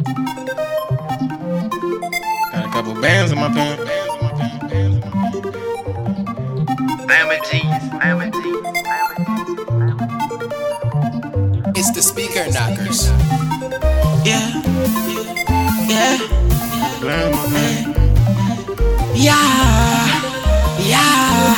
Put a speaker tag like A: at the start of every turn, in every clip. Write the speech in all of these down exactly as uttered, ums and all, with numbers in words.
A: Got a couple bands in my pants.
B: I am a genius. I am a genius. I am a genius.
C: It's the speaker knockers. Yeah, yeah, yeah, yeah.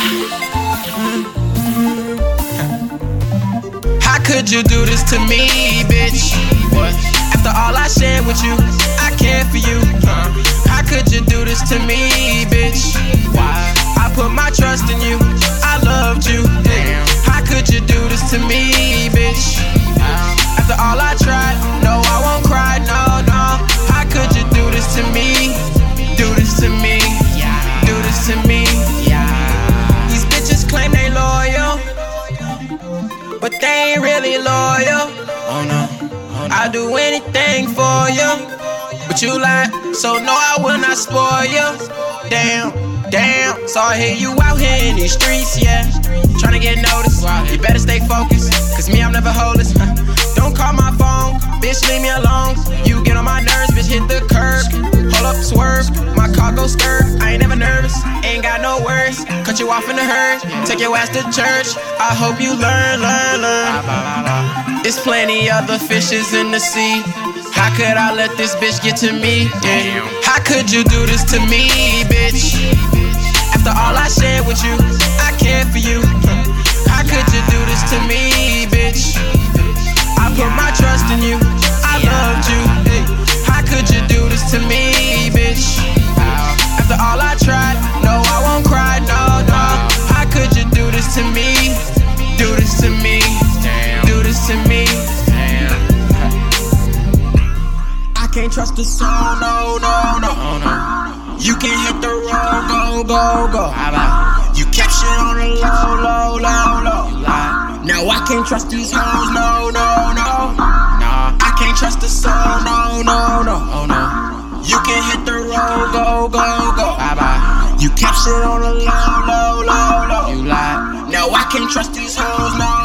C: How could you do this to me, bitch?
A: What?
C: After all I shared with you, I care for you. How could you do this to me, bitch?
A: Why?
C: I put my trust in you, I loved you.
A: Damn.
C: How could you do this to me, bitch? After all I tried, no, I won't cry, no, no. How could you do this to me? Do this to me, do this to me. These bitches claim they loyal, but they ain't really loyal.
A: Oh no. Oh no.
C: I'll do anything for you, but you lie, so no, I will not spoil you. Damn, damn, so I hear you out here in these streets, yeah, tryna get noticed. You better stay focused, cause me, I'm never hopeless. Don't call my phone, bitch, leave me alone. You get on my nerves, bitch, hit the curb. Hold up, swerve, my car go skirt. I ain't never nervous, ain't got no words. Cut you off in a hurry, take your ass to church. I hope you learn, learn, learn. There's plenty other fishes in the sea. How could I let this bitch get to me? Yeah. How could you do this to me, bitch? After all I shared with you, I care for you. How could you do this to me, bitch? I put my trust in you, I loved you. Hey. How could you do this to me, bitch? After all I tried, no, I won't cry, no, no. How could you do this to me? Do this to me, do this to me. I can't trust the soul, no, no, no.
A: Oh no.
C: You can hit the road, go, go, go. You kept shit on the low, low, low, low. Now I can't trust these hoes, no, no, no.
A: Nah.
C: I can't trust the soul, no, no, no.
A: Oh no.
C: You can hit the road, go, go, go.
A: Bye bye.
C: You kept shit on the low, low, low, low.
A: You lied.
C: Now I can't trust these hoes, no,